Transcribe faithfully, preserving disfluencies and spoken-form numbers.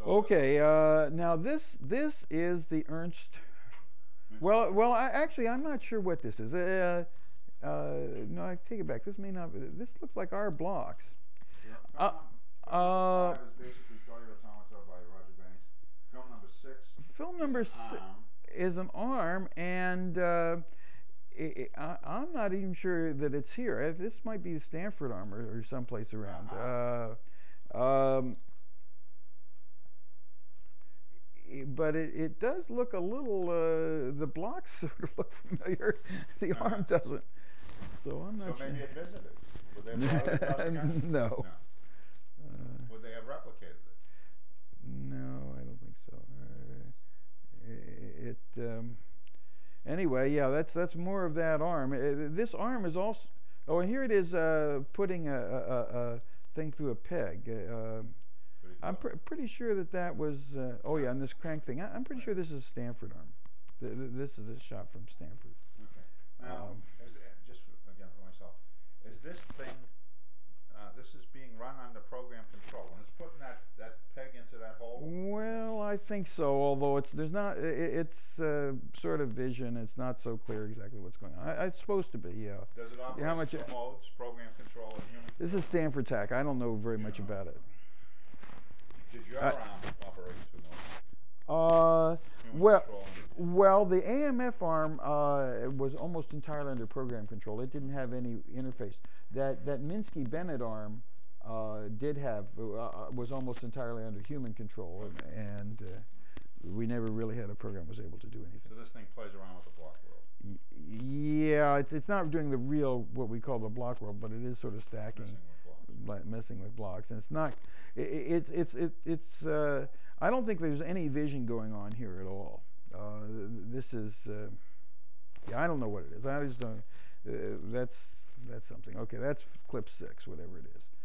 Okay, uh, now this this is the Ernst. Well, well, I, actually, I'm not sure what this is. Uh, uh, no, I take it back. This may not. This looks like our blocks. Yeah. Uh, Film, num- film uh, number five is basically Cellular Automata by Roger Banks. Film number six film is number an six arm. is an arm, and uh, it, I, I'm not even sure that it's here. Uh, This might be the Stanford arm or, or someplace around. Uh-huh. Uh, um, but it, it does look a little, uh, the blocks sort of look familiar. The Uh-huh. arm doesn't. So I'm not So sure. maybe it visited. Would they have brought it across the country? No. No. Uh, Would they have replicated it? no, I don't think so. Uh, it, um, anyway, yeah, that's that's more of that arm. Uh, this arm is also, oh, and here it is uh, putting a, a, a thing through a peg. Uh, Pretty I'm cool. pr- pretty sure that that was, uh, oh yeah, and this crank thing. I- I'm pretty sure this is Stanford arm. Th- th- this is a shot from Stanford. Okay. Now, Um, is it, just for, again for myself, is this thing, uh, this is being run under program control, and it's putting that, that peg into that hole? Well, I think so. Although it's there's not, i- i- it's uh, sort of vision. It's not so clear exactly what's going on. I, it's supposed to be, yeah. Does it operate how much in it- two modes, program control and human? This is Stanford Tac. I don't know very much Yeah. about it. Did your I- arm operate in two modes? Uh, Human well, control and well, the A M F arm uh, was almost entirely under program control. It didn't have any interface. That that Minsky Bennett arm uh, did have uh, was almost entirely under human control, and, and uh, we never really had a program that was able to do anything. so this thing plays around with the block world. Y- Yeah, it's it's not doing the real what we call the block world, but it is sort of stacking, Messing with blocks. like messing with blocks, and it's not. It, it's it's it, it's. Uh, I don't think there's any vision going on here at all. Uh, th- this is. Uh, yeah, I don't know what it is. I just don't. Uh, that's that's something. Okay, that's clip six, whatever it is.